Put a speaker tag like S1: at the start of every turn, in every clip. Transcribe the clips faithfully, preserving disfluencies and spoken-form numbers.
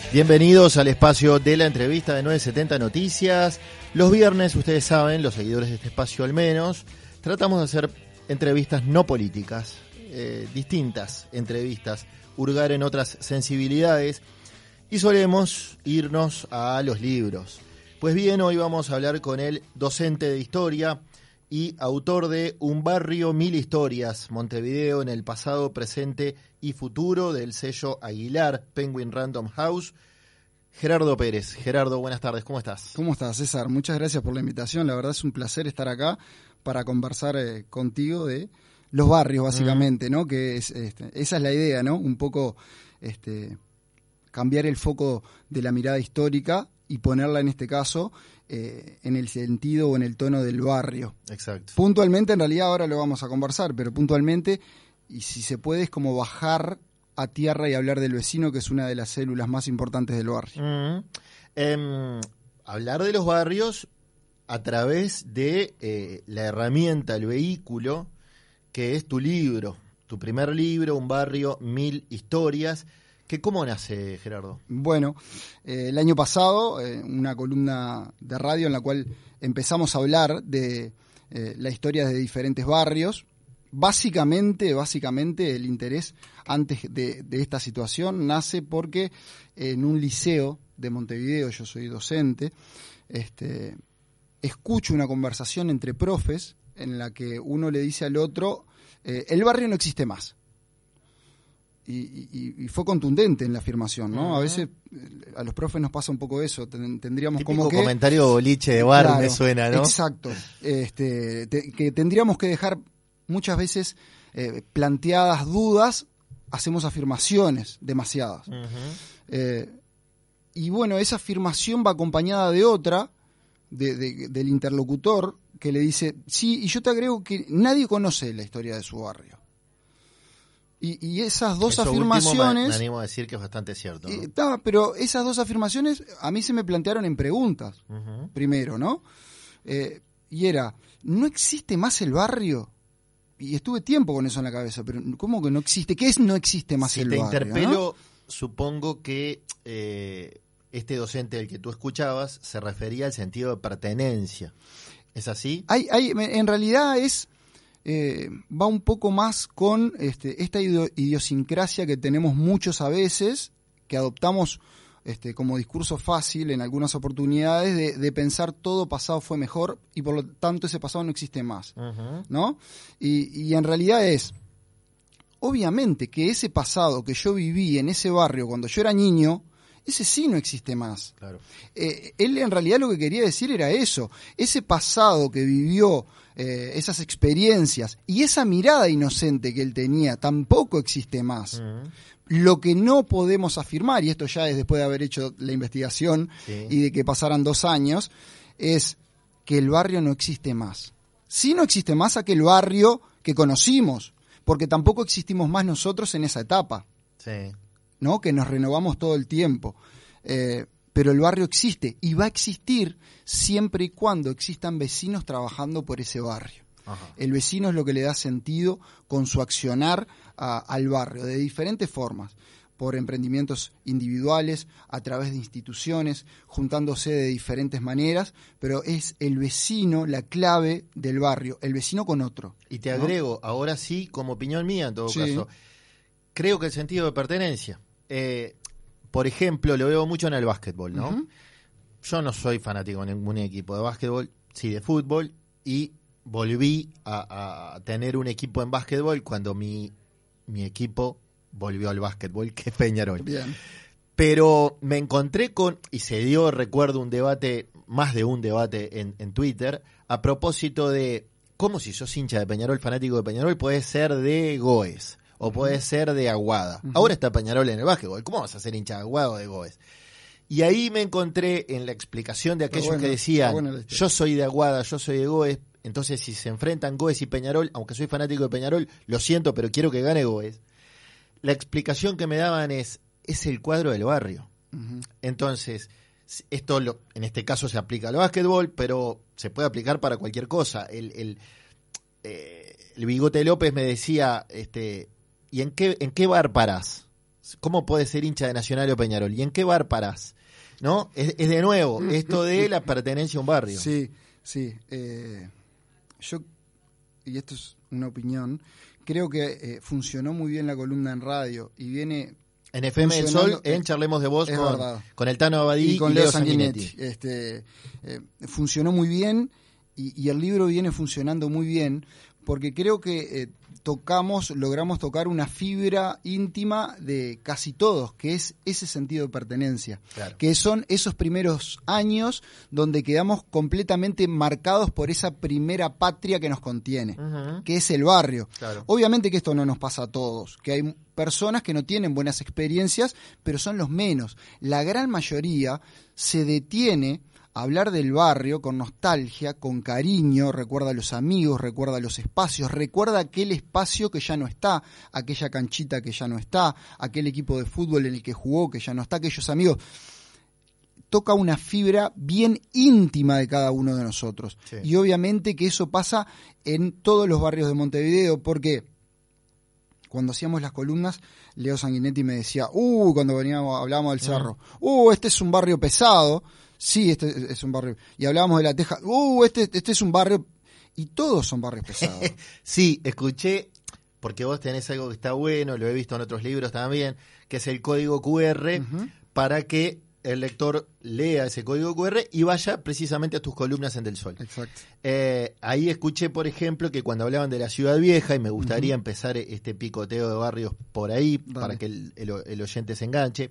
S1: Bienvenidos al espacio de la entrevista de novecientos setenta Noticias. Los viernes, ustedes saben, los seguidores de este espacio al menos, tratamos de hacer entrevistas no políticas, eh, distintas entrevistas, hurgar en otras sensibilidades y solemos irnos a los libros. Pues bien, hoy vamos a hablar con el docente de historia y autor de Un barrio, mil historias, Montevideo en el pasado, presente y futuro, del sello Aguilar, Penguin Random House, Gerardo Pérez. Gerardo, buenas tardes, ¿cómo estás?
S2: ¿Cómo estás, César? Muchas gracias por la invitación, la verdad es un placer estar acá para conversar eh, contigo de los barrios, básicamente, mm. ¿no? Que es, este, esa es la idea, ¿no? Un poco este, cambiar el foco de la mirada histórica y ponerla en este caso eh, en el sentido o en el tono del barrio.
S1: Exacto.
S2: Puntualmente, en realidad ahora lo vamos a conversar, pero puntualmente, y si se puede, es como bajar a tierra y hablar del vecino, que es una de las células más importantes del barrio.
S1: Mm. Eh, hablar de los barrios a través de eh, la herramienta, el vehículo, que es tu libro, tu primer libro, Un barrio, mil historias. ¿Que ¿Cómo nace, Gerardo?
S2: Bueno, eh, el año pasado, eh, una columna de radio en la cual empezamos a hablar de eh, la historia de diferentes barrios. Básicamente, básicamente el interés antes de, de esta situación nace porque en un liceo de Montevideo, yo soy docente, este, escucho una conversación entre profes en la que uno le dice al otro, eh, el barrio no existe más. Y, y, y fue contundente en la afirmación, ¿no? Uh-huh. A veces a los profes nos pasa un poco eso, ten, tendríamos
S1: Típico
S2: como que...
S1: comentario boliche de bar,
S2: claro,
S1: me suena, ¿no?
S2: Exacto, este, te, que tendríamos que dejar muchas veces eh, planteadas dudas, hacemos afirmaciones demasiadas. Uh-huh. Eh, y bueno, esa afirmación va acompañada de otra, de, de, del interlocutor, que le dice, sí, y yo te agrego que nadie conoce la historia de su barrio. Y, y esas dos
S1: Eso
S2: afirmaciones...
S1: Me, me animo a decir que es bastante cierto, ¿no?
S2: Eh, ta, pero esas dos afirmaciones a mí se me plantearon en preguntas, uh-huh. primero, ¿no? Eh, y era, ¿no existe más el barrio? Y estuve tiempo con eso en la cabeza, pero ¿cómo que no existe? ¿Qué es no existe más
S1: si
S2: el barrio?
S1: Si te interpelo,
S2: ¿no?
S1: Supongo que eh, este docente del que tú escuchabas se refería al sentido de pertenencia. ¿Es así?
S2: Hay, hay, en realidad es... Eh, va un poco más con este, esta idiosincrasia que tenemos muchos a veces, que adoptamos este, como discurso fácil en algunas oportunidades de, de pensar todo pasado fue mejor y por lo tanto ese pasado no existe más, uh-huh. ¿no? Y, y en realidad es, obviamente que ese pasado que yo viví en ese barrio cuando yo era niño, ese sí no existe más.
S1: Claro.
S2: Eh, él en realidad lo que quería decir era eso, ese pasado que vivió, eh, esas experiencias y esa mirada inocente que él tenía tampoco existe más. Uh-huh. Lo que no podemos afirmar, y esto ya es después de haber hecho la investigación sí. y de que pasaran dos años, es que el barrio no existe más. Sí no existe más aquel barrio que conocimos, porque tampoco existimos más nosotros en esa etapa.
S1: Sí.
S2: ¿No? Que nos renovamos todo el tiempo. Eh, pero el barrio existe y va a existir siempre y cuando existan vecinos trabajando por ese barrio. Ajá. El vecino es lo que le da sentido con su accionar a, al barrio, de diferentes formas, por emprendimientos individuales, a través de instituciones, juntándose de diferentes maneras, pero es el vecino la clave del barrio, el vecino con otro.
S1: Y te agrego, ¿no? Ahora sí, como opinión mía en todo sí. caso, creo que el sentido de pertenencia, eh, por ejemplo, lo veo mucho en el básquetbol, ¿no? Uh-huh. Yo no soy fanático de ningún equipo de básquetbol, sí de fútbol, y volví a, a tener un equipo en básquetbol cuando mi, mi equipo volvió al básquetbol, que es Peñarol.
S2: Bien.
S1: Pero me encontré con, y se dio, recuerdo, un debate, más de un debate en, en Twitter, a propósito de cómo si sos hincha de Peñarol, fanático de Peñarol, podés ser de Goes. O puede ser de Aguada. Uh-huh. Ahora está Peñarol en el básquetbol. ¿Cómo vas a ser hincha de Aguada o de Goes? Y ahí me encontré en la explicación de aquellos bueno, que decían, bueno yo soy de Aguada, yo soy de Goes, entonces si se enfrentan Goes y Peñarol, aunque soy fanático de Peñarol, lo siento, pero quiero que gane Goes. La explicación que me daban es, es el cuadro del barrio. Uh-huh. Entonces, esto lo, en este caso se aplica al básquetbol, pero se puede aplicar para cualquier cosa. El, el, eh, el Bigote López me decía, este... ¿y en qué en qué bar parás? ¿cómo podés ser hincha de Nacional o Peñarol? ¿Y en qué bar parás? ¿No? Es, es de nuevo esto de la pertenencia a un barrio.
S2: Sí, sí. Eh, yo, y esto es una opinión, creo que eh, funcionó muy bien la columna en radio y viene...
S1: En F M del Sol, en Charlemos de Vos, con, con el Tano Abadí
S2: y con
S1: y
S2: Leo
S1: Leo
S2: Sanguinetti.
S1: Sanguinetti.
S2: Este, eh, funcionó muy bien y, y el libro viene funcionando muy bien porque creo que eh, tocamos, logramos tocar una fibra íntima de casi todos, que es ese sentido de pertenencia, claro. Que son esos primeros años donde quedamos completamente marcados por esa primera patria que nos contiene, uh-huh. que es el barrio. Claro. Obviamente que esto no nos pasa a todos, que hay personas que no tienen buenas experiencias, pero son los menos. La gran mayoría se detiene a hablar del barrio con nostalgia, con cariño, recuerda a los amigos, recuerda a los espacios, recuerda aquel espacio que ya no está, aquella canchita que ya no está, aquel equipo de fútbol en el que jugó que ya no está, aquellos amigos. Toca una fibra bien íntima de cada uno de nosotros. Sí. Y obviamente que eso pasa en todos los barrios de Montevideo, porque cuando hacíamos las columnas, Leo Sanguinetti me decía, uh, cuando veníamos, hablábamos del Cerro, uh, este es un barrio pesado, sí, este es un barrio, y hablábamos de La Teja, uh, este, este es un barrio, y todos son barrios pesados.
S1: Sí, escuché, porque vos tenés algo que está bueno, lo he visto en otros libros también, que es el código cu erre, uh-huh. para que el lector lea ese código cu erre y vaya precisamente a tus columnas en Del Sol.
S2: Exacto.
S1: Eh, ahí escuché, por ejemplo, que cuando hablaban de la Ciudad Vieja, y me gustaría uh-huh. empezar este picoteo de barrios por ahí, Dale. Para que el, el, el oyente se enganche,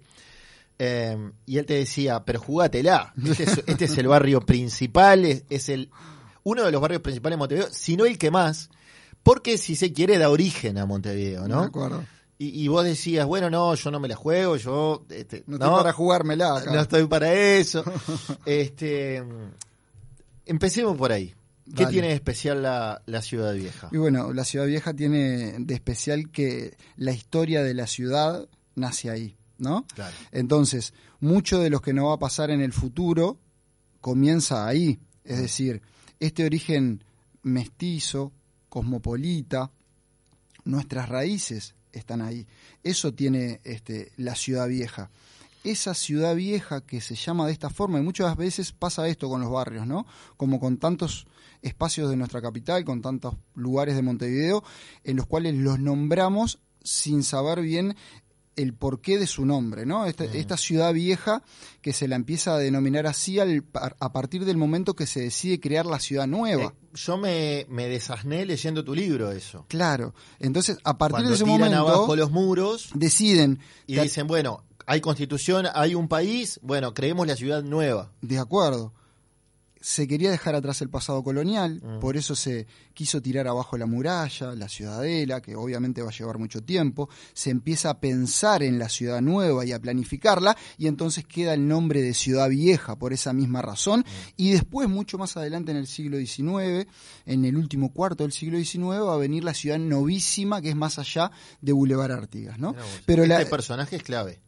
S1: eh, y él te decía, pero jugátela, este es, este es el barrio principal, es, es el uno de los barrios principales de Montevideo, si no el que más, porque si se quiere da origen a Montevideo, ¿no?
S2: De acuerdo.
S1: Y, y vos decías, bueno, no, yo no me la juego, yo... Este,
S2: no estoy no, para jugármela acá.
S1: No estoy para eso. este, empecemos por ahí. ¿Qué Dale. Tiene de especial la, la Ciudad Vieja?
S2: Y bueno, la Ciudad Vieja tiene de especial que la historia de la ciudad nace ahí, ¿no?
S1: Claro.
S2: Entonces, mucho de lo que nos va a pasar en el futuro comienza ahí. Es decir, este origen mestizo, cosmopolita, nuestras raíces están ahí. Eso tiene este, la Ciudad Vieja. Esa Ciudad Vieja que se llama de esta forma, y muchas veces pasa esto con los barrios, ¿no? Como con tantos espacios de nuestra capital, con tantos lugares de Montevideo, en los cuales los nombramos sin saber bien el porqué de su nombre, ¿no? Esta, sí. esta Ciudad Vieja que se la empieza a denominar así al, a partir del momento que se decide crear la Ciudad Nueva. Eh,
S1: yo me, me desasné leyendo tu libro eso.
S2: Claro, entonces a partir
S1: Cuando
S2: de ese
S1: tiran
S2: momento
S1: abajo los muros
S2: deciden
S1: y te... dicen, bueno, hay constitución, hay un país, bueno, creemos la Ciudad Nueva.
S2: De acuerdo. Se quería dejar atrás el pasado colonial, mm. por eso se quiso tirar abajo la muralla, la ciudadela, que obviamente va a llevar mucho tiempo. Se empieza a pensar en la ciudad nueva y a planificarla, y entonces queda el nombre de Ciudad Vieja por esa misma razón. Mm. Y después, mucho más adelante en el siglo diecinueve, en el último cuarto del siglo diecinueve, va a venir la ciudad novísima, que es más allá de Boulevard Artigas, ¿no?
S1: Pero este la... personaje es clave.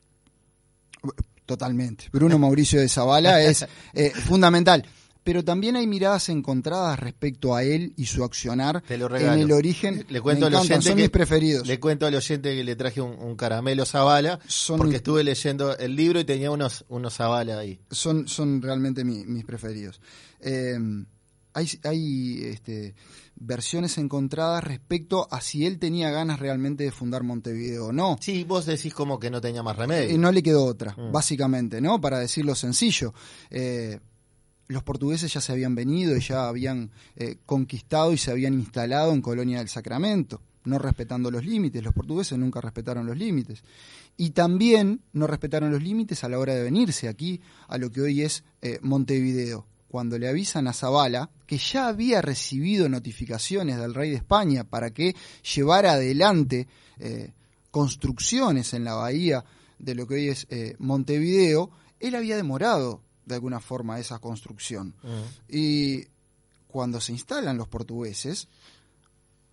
S2: Totalmente. Bruno Mauricio de Zavala es eh, fundamental. Pero también hay miradas encontradas respecto a él y su accionar en el origen.
S1: Le cuento
S2: Me encantan, son
S1: que,
S2: mis preferidos.
S1: Le cuento al oyente que le traje un, un caramelo Zavala, son porque mi... estuve leyendo el libro y tenía unos, unos Zavala ahí.
S2: Son, son realmente mi, mis preferidos. Eh, hay hay este, versiones encontradas respecto a si él tenía ganas realmente de fundar Montevideo o no.
S1: Sí, vos decís como que no tenía más remedio.
S2: Y no le quedó otra, mm. básicamente, ¿no? Para decirlo sencillo. Eh, los portugueses ya se habían venido y ya habían eh, conquistado y se habían instalado en Colonia del Sacramento, no respetando los límites. Los portugueses nunca respetaron los límites. Y también no respetaron los límites a la hora de venirse aquí a lo que hoy es eh, Montevideo. Cuando le avisan a Zavala que ya había recibido notificaciones del rey de España para que llevara adelante eh, construcciones en la bahía de lo que hoy es eh, Montevideo, él había demorado de alguna forma esa construcción. Uh-huh. Y cuando se instalan los portugueses,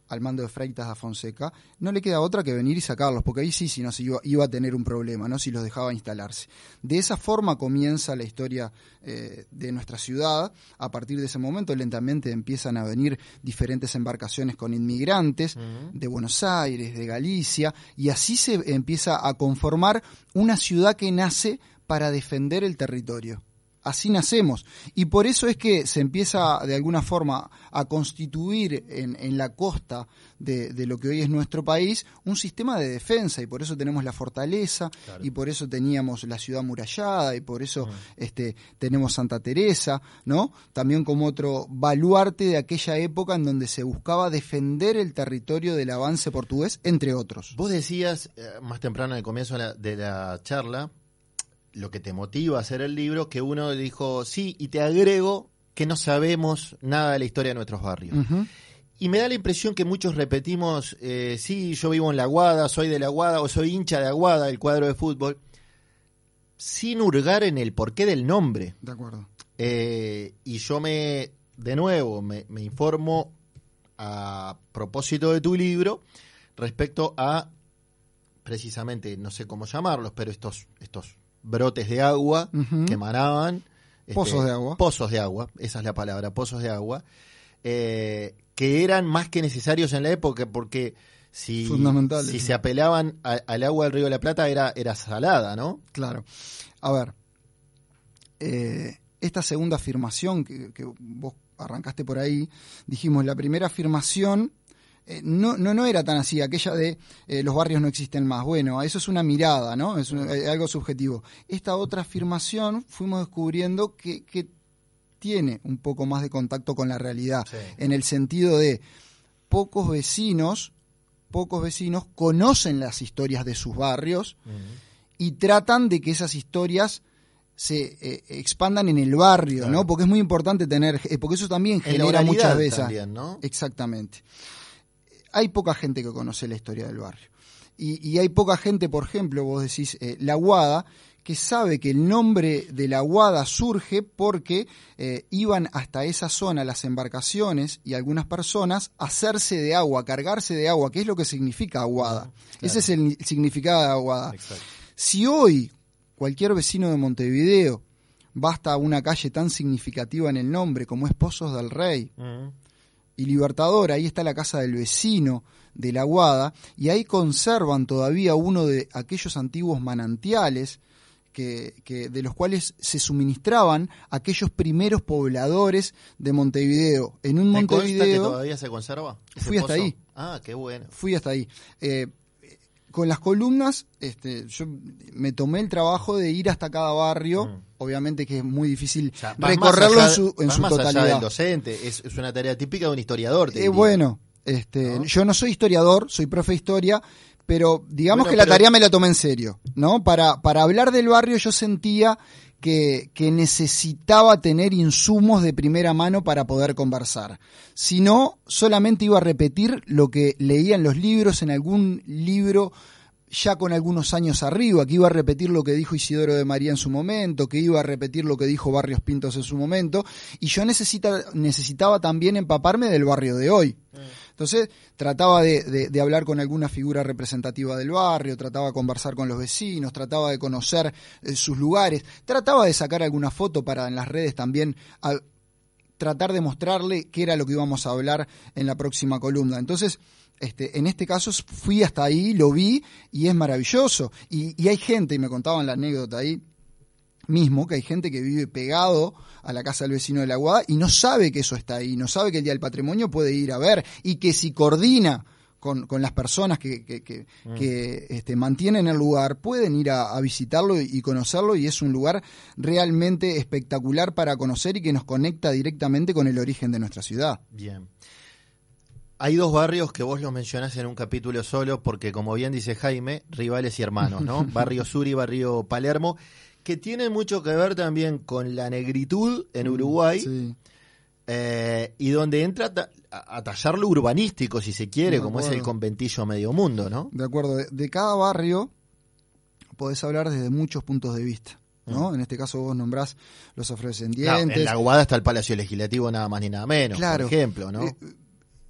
S2: al mando de Freitas da Fonseca, no le queda otra que venir y sacarlos, porque ahí sí, si no, se iba, iba a tener un problema, ¿no? Si los dejaba instalarse. De esa forma comienza la historia eh, de nuestra ciudad. A partir de ese momento lentamente empiezan a venir diferentes embarcaciones con inmigrantes uh-huh. de Buenos Aires, de Galicia, y así se empieza a conformar una ciudad que nace para defender el territorio. Así nacemos, y por eso es que se empieza de alguna forma a constituir en, en la costa de, de lo que hoy es nuestro país un sistema de defensa, y por eso tenemos la fortaleza, claro. y por eso teníamos la ciudad amurallada, y por eso uh-huh. este, tenemos Santa Teresa, ¿no? También como otro baluarte de aquella época en donde se buscaba defender el territorio del avance portugués, entre otros.
S1: Vos decías eh, más temprano en el comienzo de la, de la charla, lo que te motiva a hacer el libro, que uno dijo, sí, y te agrego que no sabemos nada de la historia de nuestros barrios. Uh-huh. Y me da la impresión que muchos repetimos, eh, sí, yo vivo en La Aguada, soy de La Aguada, o soy hincha de Aguada, el cuadro de fútbol, sin hurgar en el porqué del nombre.
S2: De acuerdo.
S1: Eh, y yo me, de nuevo, me, me informo a propósito de tu libro respecto a, precisamente, no sé cómo llamarlos, pero estos... estos brotes de agua uh-huh. que emanaban.
S2: Pozos este, de agua.
S1: Pozos de agua, esa es la palabra, pozos de agua, eh, que eran más que necesarios en la época, porque si, si se apelaban a, al agua del Río de la Plata era, era salada, ¿no?
S2: Claro. A ver, eh, esta segunda afirmación que, que vos arrancaste por ahí, dijimos, la primera afirmación Eh, no, no, no era tan así, aquella de eh, los barrios no existen más. Bueno, eso es una mirada, ¿no? Es un, eh, algo subjetivo. Esta otra afirmación fuimos descubriendo que, que tiene un poco más de contacto con la realidad, sí. en el sentido de pocos vecinos, pocos vecinos conocen las historias de sus barrios uh-huh. y tratan de que esas historias se eh, expandan en el barrio, claro. ¿no? Porque es muy importante tener, eh, porque eso también genera muchas veces.
S1: También, ¿no?
S2: Exactamente. Hay poca gente que conoce la historia del barrio. Y, y hay poca gente, por ejemplo, vos decís, eh, La Aguada, que sabe que el nombre de La Aguada surge porque eh, iban hasta esa zona las embarcaciones y algunas personas a hacerse de agua, a cargarse de agua, que es lo que significa Aguada. Claro. Ese es el significado de Aguada. Exacto. Si hoy cualquier vecino de Montevideo va hasta una calle tan significativa en el nombre como es Pozos del Rey, uh-huh. y Libertador, ahí está la casa del vecino de La Aguada, y ahí conservan todavía uno de aquellos antiguos manantiales que, que de los cuales se suministraban aquellos primeros pobladores de Montevideo. En un
S1: ¿Me
S2: Montevideo
S1: consta que todavía se conserva?
S2: Fui hasta
S1: pozo?
S2: ahí.
S1: Ah, qué bueno.
S2: Fui hasta ahí. Eh, con las columnas, este, yo me tomé el trabajo de ir hasta cada barrio. Mm. Obviamente que es muy difícil o sea, recorrerlo en su, en su
S1: más
S2: totalidad.
S1: Allá del docente, es, es una tarea típica de un historiador.
S2: Eh, bueno, este, ¿no? Yo no soy historiador, soy profe de historia, pero digamos bueno, que la
S1: pero...
S2: tarea me la tomé en serio, ¿no? Para, para hablar del barrio yo sentía que, que necesitaba tener insumos de primera mano para poder conversar. Si no, solamente iba a repetir lo que leía en los libros, en algún libro ya con algunos años arriba, que iba a repetir lo que dijo Isidoro de María en su momento, que iba a repetir lo que dijo Barrios Pintos en su momento, y yo necesita, necesitaba también empaparme del barrio de hoy. Entonces trataba de, de, de hablar con alguna figura representativa del barrio, trataba de conversar con los vecinos, trataba de conocer eh, sus lugares, trataba de sacar alguna foto para en las redes también a, tratar de mostrarle qué era lo que íbamos a hablar en la próxima columna. Entonces, Este, en este caso fui hasta ahí, lo vi y es maravilloso. Y, y hay gente, y me contaban la anécdota ahí mismo, que hay gente que vive pegado a la casa del vecino de La Aguada y no sabe que eso está ahí, no sabe que el Día del Patrimonio puede ir a ver y que si coordina con, con las personas que, que, que, mm. que este, mantienen el lugar, pueden ir a, a visitarlo y conocerlo, y es un lugar realmente espectacular para conocer y que nos conecta directamente con el origen de nuestra ciudad.
S1: Bien. Hay dos barrios que vos los mencionás en un capítulo solo porque, como bien dice Jaime, rivales y hermanos, ¿no? Barrio Sur y Barrio Palermo, que tienen mucho que ver también con la negritud en Uruguay, sí. eh, y donde entra ta- a tallar lo urbanístico, si se quiere, como es el conventillo Medio Mundo, ¿no?
S2: De acuerdo. De, de cada barrio podés hablar desde muchos puntos de vista, ¿no? Mm. En este caso vos nombrás los afrodescendientes.
S1: Claro, en La Aguada está el Palacio Legislativo, nada más ni nada menos, claro, por ejemplo, ¿no? Eh,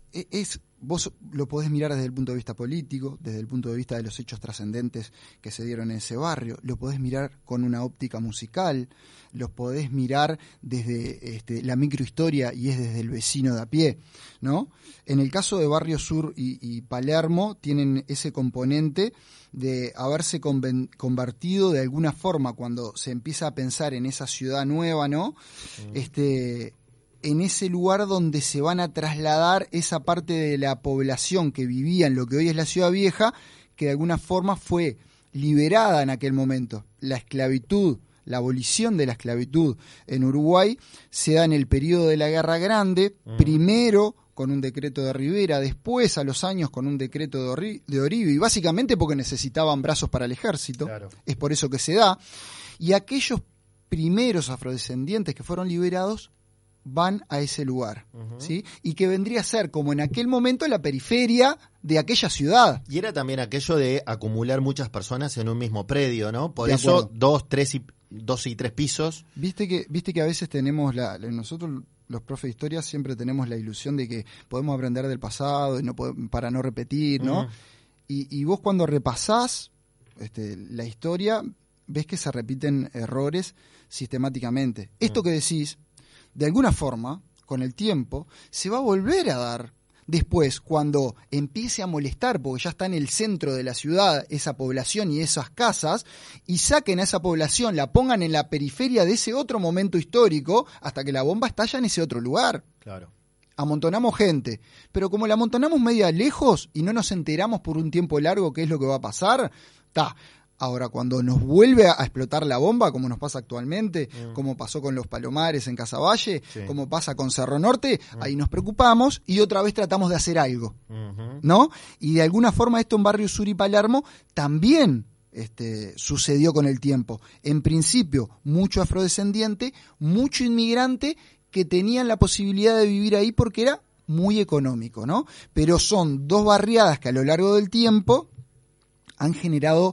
S2: es, vos lo podés mirar desde el punto de vista político, desde el punto de vista de los hechos trascendentes que se dieron en ese barrio, lo podés mirar con una óptica musical, lo podés mirar desde este, la microhistoria y es desde el vecino de a pie, ¿no? En el caso de Barrio Sur y, y Palermo tienen ese componente de haberse conven- convertido de alguna forma cuando se empieza a pensar en esa ciudad nueva, ¿no? Mm. Este, en ese lugar donde se van a trasladar esa parte de la población que vivía en lo que hoy es la Ciudad Vieja, que de alguna forma fue liberada en aquel momento. La esclavitud, la abolición de la esclavitud en Uruguay se da en el periodo de la Guerra Grande, uh-huh. primero con un decreto de Rivera, después a los años con un decreto de, Orri- de Oribe, y básicamente porque necesitaban brazos para el ejército, claro. Es por eso que se da, y aquellos primeros afrodescendientes que fueron liberados van a ese lugar, uh-huh. ¿sí? Y que vendría a ser, como en aquel momento, la periferia de aquella ciudad.
S1: Y era también aquello de acumular muchas personas en un mismo predio, ¿no? Por eso dos, tres y dos y tres pisos.
S2: Viste que, viste que a veces tenemos la, nosotros los profes de historia siempre tenemos la ilusión de que podemos aprender del pasado y no podemos, para no repetir, ¿no? Uh-huh. Y, y vos cuando repasás este, la historia ves que se repiten errores sistemáticamente. Esto uh-huh. que decís, de alguna forma, con el tiempo, se va a volver a dar después, cuando empiece a molestar, porque ya está en el centro de la ciudad esa población y esas casas, y saquen a esa población, la pongan en la periferia de ese otro momento histórico, hasta que la bomba estalla en ese otro lugar.
S1: Claro.
S2: Amontonamos gente, pero como la amontonamos media lejos y no nos enteramos por un tiempo largo qué es lo que va a pasar, está. Ahora, cuando nos vuelve a explotar la bomba, como nos pasa actualmente, mm. como pasó con los Palomares en Casaballe, sí. como pasa con Cerro Norte, mm. ahí nos preocupamos y otra vez tratamos de hacer algo, uh-huh. ¿no? Y de alguna forma esto en Barrio Sur y Palermo también este, sucedió con el tiempo. En principio, mucho afrodescendiente, mucho inmigrante que tenían la posibilidad de vivir ahí porque era muy económico, ¿no? Pero son dos barriadas que a lo largo del tiempo han generado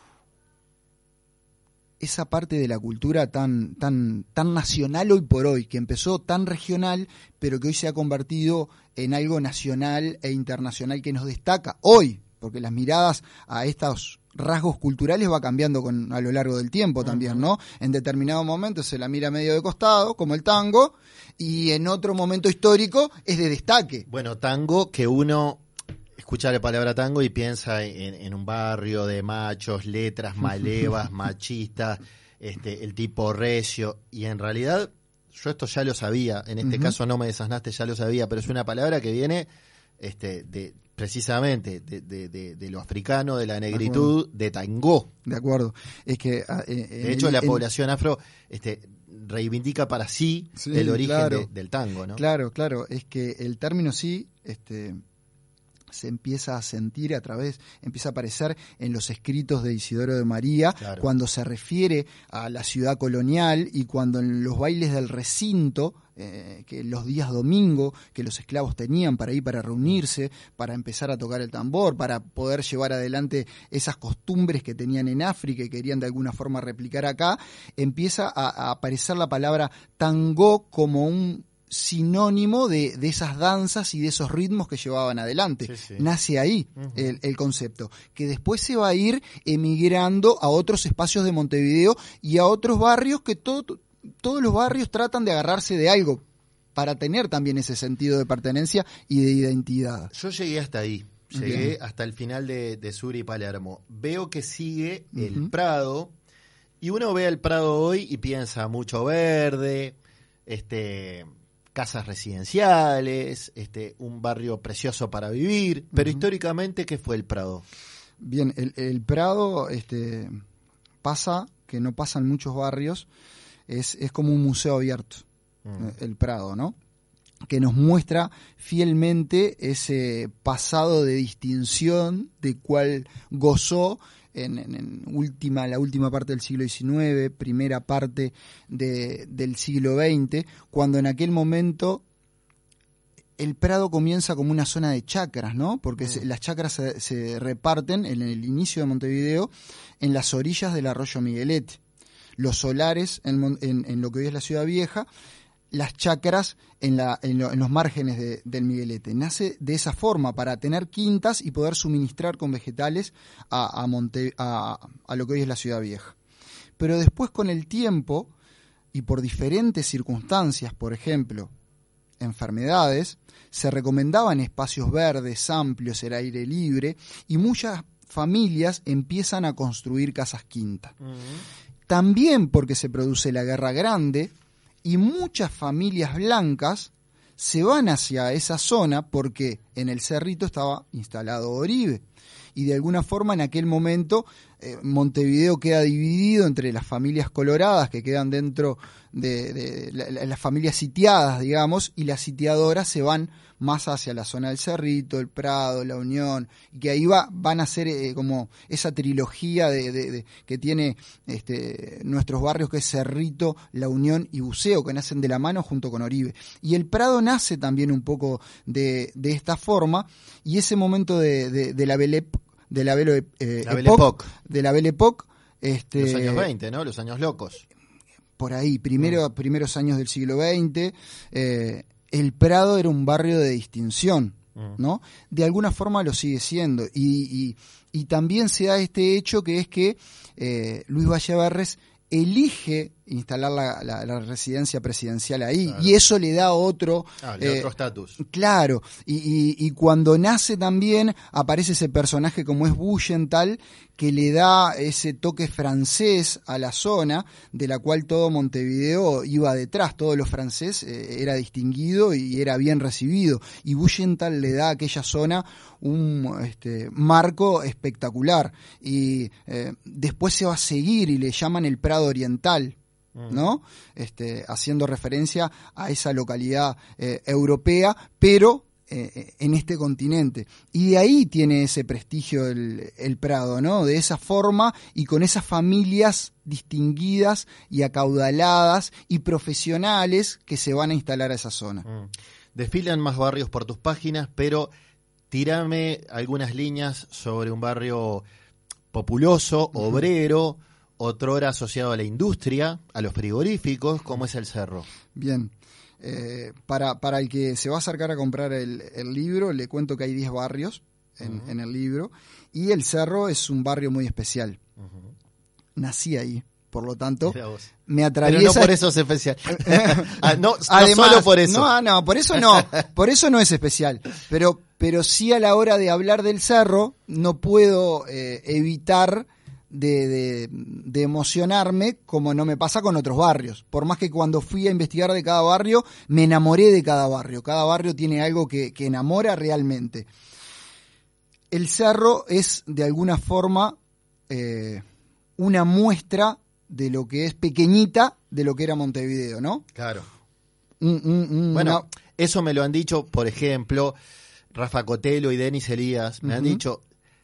S2: esa parte de la cultura tan, tan, tan nacional hoy por hoy, que empezó tan regional, pero que hoy se ha convertido en algo nacional e internacional que nos destaca hoy, porque las miradas a estos rasgos culturales va cambiando con, a lo largo del tiempo también, ¿no? En determinado momento se la mira medio de costado, como el tango, y en otro momento histórico es de destaque.
S1: Bueno, tango que uno escucha la palabra tango y piensa en, en un barrio de machos, letras malevas, machistas, este, el tipo recio, y en realidad yo esto ya lo sabía, en este uh-huh. caso no me desasnaste, ya lo sabía, pero es una palabra que viene este, de precisamente de, de, de, de lo africano, de la negritud, de, de tango.
S2: De acuerdo. Es que eh,
S1: de hecho el, la el, población afro este, reivindica para sí, sí el origen
S2: claro,
S1: de, del tango, ¿no?
S2: Claro, claro, es que el término sí este se empieza a sentir a través, empieza a aparecer en los escritos de Isidoro de María, claro. cuando se refiere a la ciudad colonial y cuando en los bailes del recinto, eh, que los días domingo que los esclavos tenían para ir para reunirse, para empezar a tocar el tambor, para poder llevar adelante esas costumbres que tenían en África y querían de alguna forma replicar acá, empieza a, a aparecer la palabra tango como un sinónimo de, de esas danzas y de esos ritmos que llevaban adelante. Sí, sí. Nace ahí uh-huh. el, el concepto, que después se va a ir emigrando a otros espacios de Montevideo y a otros barrios que todo, todos los barrios tratan de agarrarse de algo para tener también ese sentido de pertenencia y de identidad.
S1: Yo llegué hasta ahí, llegué Bien. hasta el final de, de Sur y Palermo. Veo que sigue uh-huh. el Prado y uno ve el Prado hoy y piensa mucho verde, este... casas residenciales, este, un barrio precioso para vivir, pero uh-huh. históricamente, ¿qué fue el Prado?
S2: Bien, el, el Prado este, pasa, que no pasa en muchos barrios, es, es como un museo abierto, uh-huh. el Prado, ¿no? Que nos muestra fielmente ese pasado de distinción de cual gozó En, en, en última, la última parte del siglo diecinueve, primera parte de, del siglo veinte, cuando en aquel momento el Prado comienza como una zona de chacras, ¿no? Porque mm. se, las chacras se, se reparten en el inicio de Montevideo en las orillas del arroyo Miguelete. Los solares en, en, en lo que hoy es la Ciudad Vieja las chacras en, la, en, lo, en los márgenes de, del Miguelete. Nace de esa forma, para tener quintas y poder suministrar con vegetales a, a, Monte, a, a lo que hoy es la Ciudad Vieja. Pero después, con el tiempo y por diferentes circunstancias, por ejemplo, enfermedades, se recomendaban espacios verdes, amplios, el aire libre, y muchas familias empiezan a construir casas quinta. Uh-huh. También porque se produce la Guerra Grande, y muchas familias blancas se van hacia esa zona porque en el Cerrito estaba instalado Oribe. Y de alguna forma en aquel momento eh, Montevideo queda dividido entre las familias coloradas que quedan dentro de, de, de la, las familias sitiadas, digamos, y las sitiadoras se van más hacia la zona del Cerrito, el Prado, la Unión, y que ahí va, van a ser eh, como esa trilogía de, de, de, que tiene este, nuestros barrios, que es Cerrito, la Unión y Buceo, que nacen de la mano junto con Oribe. Y el Prado nace también un poco de, de esta forma, y ese momento de, de, de la Belle Époque, de la Belle, eh,
S1: la Belle Époque,
S2: de la Belle Époque, este,
S1: los años veinte, ¿no? Los años locos.
S2: Por ahí, primero, mm. primeros años del siglo veinte, eh, el Prado era un barrio de distinción, mm. ¿no? De alguna forma lo sigue siendo, y, y, y también se da este hecho que es que eh, Luis Valleverres elige instalar la, la, la residencia presidencial ahí, claro. Y eso le da otro
S1: ah, le da eh, otro estatus.
S2: Claro, y, y, y cuando nace también aparece ese personaje como es Bullenthal, que le da ese toque francés a la zona, de la cual todo Montevideo iba detrás, todo lo francés eh, era distinguido y era bien recibido, y Bullenthal le da a aquella zona un este, marco espectacular, y eh, después se va a seguir y le llaman el Prado Oriental, ¿no? Este, haciendo referencia a esa localidad eh, europea, pero eh, en este continente. Y de ahí tiene ese prestigio el, el Prado, ¿no? De esa forma y con esas familias distinguidas y acaudaladas y profesionales que se van a instalar a esa zona.
S1: Mm. Desfilan más barrios por tus páginas, pero tírame algunas líneas sobre un barrio populoso, uh-huh. obrero, otrora asociado a la industria, a los frigoríficos, como es el Cerro.
S2: Bien, eh, para, para el que se va a acercar a comprar el, el libro, le cuento que hay diez barrios en, uh-huh. en el libro, y el Cerro es un barrio muy especial. Uh-huh. Nací ahí, por lo tanto, me atraviesa...
S1: Pero no por eso es especial. ah, no, Además, no solo por eso.
S2: No, no, por eso no, por eso no es especial, pero, pero sí a la hora de hablar del Cerro, no puedo eh, evitar... De, de, de emocionarme, como no me pasa con otros barrios, por más que cuando fui a investigar de cada barrio me enamoré de cada barrio. Cada barrio tiene algo que, que enamora realmente. El Cerro es de alguna forma eh, una muestra de lo que es pequeñita de lo que era Montevideo, ¿no?
S1: Claro.
S2: Un, un, un,
S1: bueno,
S2: una...
S1: eso me lo han dicho, por ejemplo, Rafa Cotelo y Denis Elías, me uh-huh. han dicho.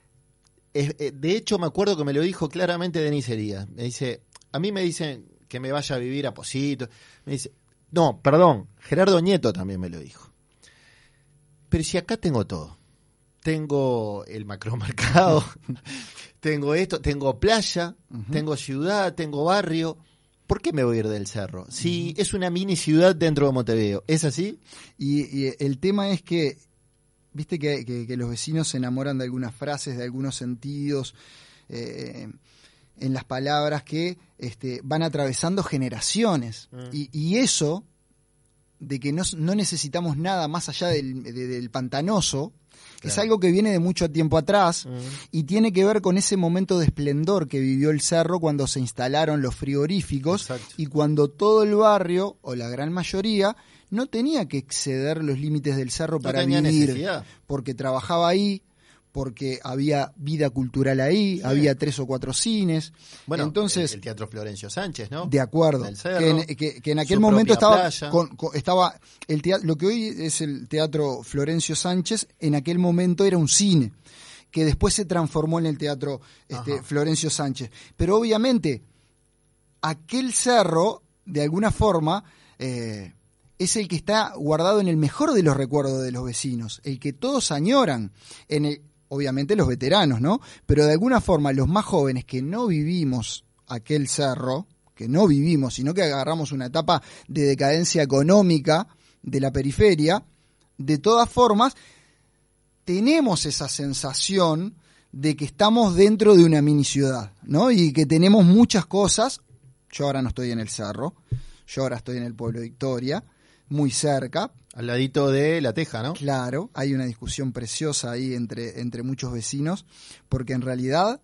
S1: De hecho, me acuerdo que me lo dijo claramente Denis Elías. Me dice, a mí me dicen que me vaya a vivir a Posito. Me dice, no, perdón, Gerardo Nieto también me lo dijo. Pero si acá tengo todo. Tengo el macromercado, tengo esto, tengo playa, uh-huh. tengo ciudad, tengo barrio. ¿Por qué me voy a ir del Cerro? Si uh-huh. es una mini ciudad dentro de Montevideo. ¿Es así?
S2: Y, y el tema es que viste que, que, que los vecinos se enamoran de algunas frases, de algunos sentidos eh, en las palabras que este, van atravesando generaciones. Mm. Y, y eso, de que no, no necesitamos nada más allá del, de, del pantanoso, claro. es algo que viene de mucho tiempo atrás mm. y tiene que ver con ese momento de esplendor que vivió el Cerro cuando se instalaron los frigoríficos. Exacto. Y cuando todo el barrio, o la gran mayoría, no tenía que exceder los límites del Cerro no para vivir, necesidad. Porque trabajaba ahí, porque había vida cultural ahí, sí. había tres o cuatro cines.
S1: Bueno,
S2: entonces
S1: el, el Teatro Florencio Sánchez, ¿no?
S2: De acuerdo.
S1: Cerro,
S2: que, en, que, que en aquel momento estaba, con, con, estaba el teatro, lo que hoy es el Teatro Florencio Sánchez, en aquel momento era un cine, que después se transformó en el Teatro este, Florencio Sánchez. Pero obviamente, aquel cerro, de alguna forma, eh, es el que está guardado en el mejor de los recuerdos de los vecinos, el que todos añoran, en el, obviamente los veteranos, ¿no? Pero de alguna forma los más jóvenes que no vivimos aquel cerro, que no vivimos, sino que agarramos una etapa de decadencia económica de la periferia, de todas formas, tenemos esa sensación de que estamos dentro de una mini ciudad, ¿no? Y que tenemos muchas cosas. Yo ahora no estoy en el Cerro, yo ahora estoy en el pueblo de Victoria, muy cerca.
S1: Al ladito de La Teja, ¿no?
S2: Claro, hay una discusión preciosa ahí entre, entre muchos vecinos, porque en realidad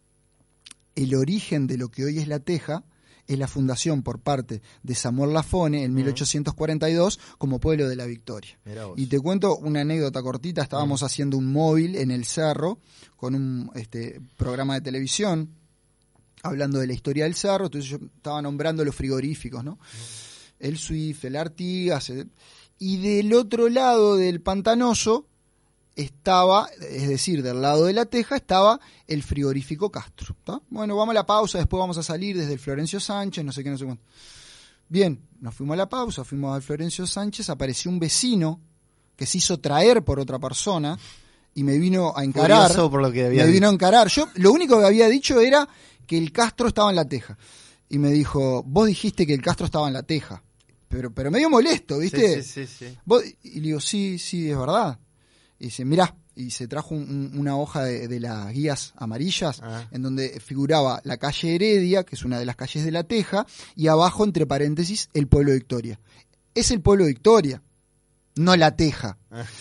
S2: el origen de lo que hoy es La Teja es la fundación por parte de Samuel Lafone en uh-huh. mil ochocientos cuarenta y dos como pueblo de la Victoria. Y te cuento una anécdota cortita, estábamos uh-huh. haciendo un móvil en el Cerro con un este, programa de televisión hablando de la historia del Cerro, entonces yo estaba nombrando los frigoríficos, ¿no? Uh-huh. El Swift, el Artigas, el... y del otro lado del Pantanoso estaba, es decir, del lado de La Teja, estaba el frigorífico Castro. ¿Tá? Bueno, vamos a la pausa, después vamos a salir desde el Florencio Sánchez, no sé qué, no sé cuánto. Bien, nos fuimos a la pausa, fuimos al Florencio Sánchez, apareció un vecino que se hizo traer por otra persona y me vino a encarar.
S1: Por lo que había
S2: me vino
S1: dicho.
S2: a encarar. Yo lo único que había dicho era que el Castro estaba en La Teja. Y me dijo, vos dijiste que el Castro estaba en La Teja. Pero, pero medio molesto, ¿viste?
S1: Sí, sí, sí, sí.
S2: ¿Vos? Y le digo, sí, sí, es verdad. Y dice, mirá, y se trajo un, un, una hoja de, de las guías amarillas, ah. en donde figuraba la calle Heredia, que es una de las calles de La Teja, y abajo, entre paréntesis, el pueblo de Victoria. Es el pueblo de Victoria, no La Teja.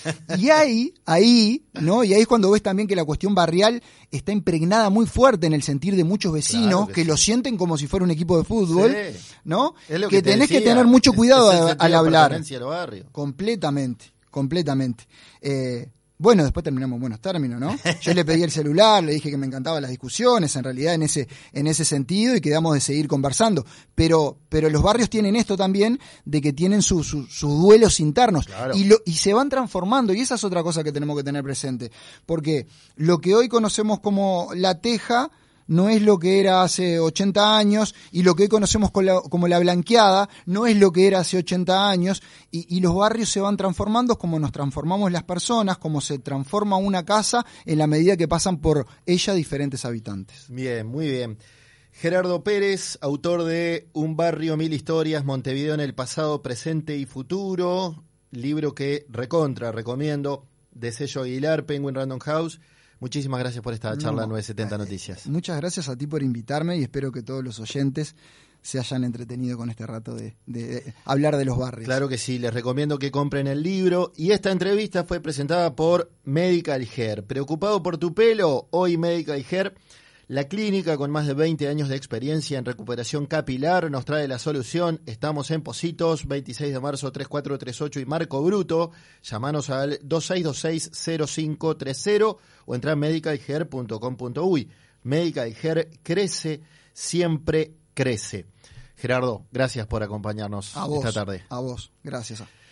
S2: Y ahí, ahí, ¿no? Y ahí es cuando ves también que la cuestión barrial está impregnada muy fuerte en el sentir de muchos vecinos, claro que, que sí. lo sienten como si fuera un equipo de fútbol, sí. ¿no?
S1: Es lo
S2: que,
S1: que
S2: tenés
S1: decía,
S2: que tener mucho cuidado
S1: es, es
S2: al hablar.
S1: Barrio.
S2: Completamente, completamente. Eh, bueno, después terminamos en buenos términos, ¿no? Yo le pedí el celular, le dije que me encantaban las discusiones, en realidad en ese, en ese sentido, y quedamos de seguir conversando. Pero, pero los barrios tienen esto también, de que tienen sus su, su duelos internos, claro. y, lo, y se van transformando, y esa es otra cosa que tenemos que tener presente. Porque lo que hoy conocemos como La Teja no es lo que era hace ochenta años, y lo que hoy conocemos como la, como la Blanqueada no es lo que era hace ochenta años, y, y los barrios se van transformando como nos transformamos las personas, como se transforma una casa en la medida que pasan por ella diferentes habitantes.
S1: Bien, muy bien. Gerardo Pérez, autor de Un barrio, mil historias, Montevideo en el pasado, presente y futuro, libro que recontra recomiendo, de sello Aguilar, Penguin Random House. Muchísimas gracias por esta charla no, novecientos setenta Noticias.
S2: Muchas gracias a ti por invitarme y espero que todos los oyentes se hayan entretenido con este rato de, de, de hablar de los barrios.
S1: Claro que sí, les recomiendo que compren el libro. Y esta entrevista fue presentada por Medical Hair. ¿Preocupado por tu pelo? Hoy Medical Hair, la clínica con más de veinte años de experiencia en recuperación capilar, nos trae la solución. Estamos en Positos, veintiséis de marzo, tres cuatro tres ocho y Marco Bruto. Llámanos al dos seis dos seis cero cinco tres cero o entra en medical hair punto com punto uy. Medical Hair crece, siempre crece. Gerardo, gracias por acompañarnos
S2: a vos,
S1: esta tarde.
S2: A vos, gracias.